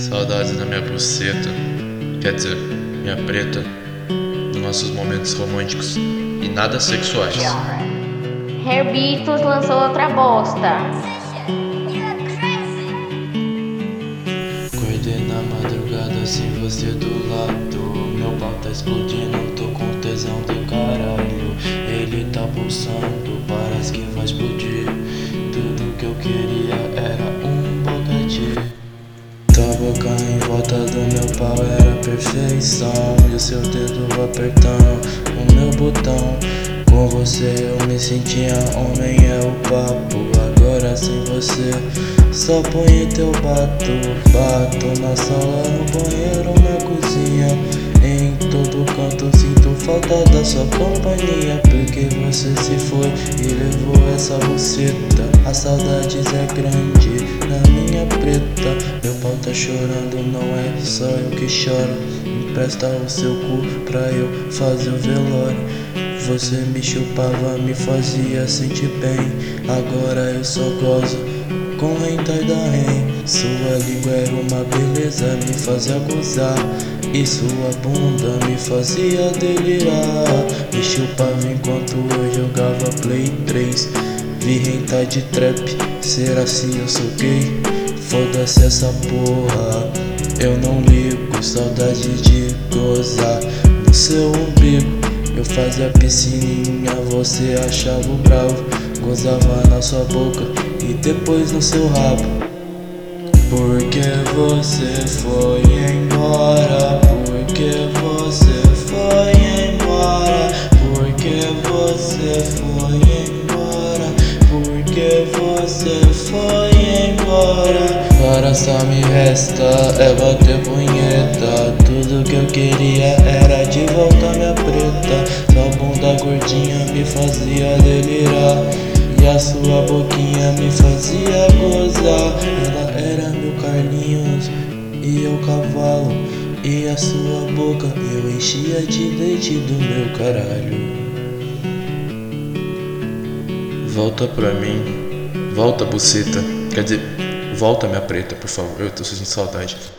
Saudades da minha buceta, quer dizer, minha preta, dos nossos momentos românticos e nada sexuais. Herbitos lançou outra bosta. Acordei na madrugada sem você do lado. Meu pau tá explodindo, tô com tesão do caralho. Ele tá pulsando, parece que vai explodir. Tudo que eu queria era um bocadinho. Tua boca em volta do meu pau era perfeição. E o seu dedo apertando o meu botão. Com você eu me sentia homem, é o papo. Agora sem você só põe teu bato. Bato na sala, no banheiro, na cozinha. Em todo canto sinto falta da sua companhia. Porque você se foi e levou essa buceta. A saudades é grande na minha preta. Meu pau tá chorando, não é só eu que choro. Empresta o seu cu pra eu fazer o velório. Você me chupava, me fazia sentir bem. Agora eu só gozo com hentai da REM. Sua língua era uma beleza, me fazia gozar. E sua bunda me fazia delirar. Me chupava enquanto eu jogava Play 3. Vi hentai de trap, será assim eu sou gay? Foda-se essa porra, eu não ligo. Saudade de gozar no seu umbigo. Eu fazia piscininha, você achava bravo. Gozava na sua boca e depois no seu rabo. Porque você foi embora? Porque você foi embora? Porque você foi embora? Porque você foi embora? Agora só me resta é bater punheta. Tudo que eu queria era de volta minha preta. Sua bunda gordinha me fazia delirar. E a sua boquinha me fazia gozar. Ela era meu Carlinhos e eu cavalo. E a sua boca eu enchia de leite do meu caralho. Volta pra mim, volta buceta, quer dizer, volta minha preta, por favor, eu tô sentindo saudade.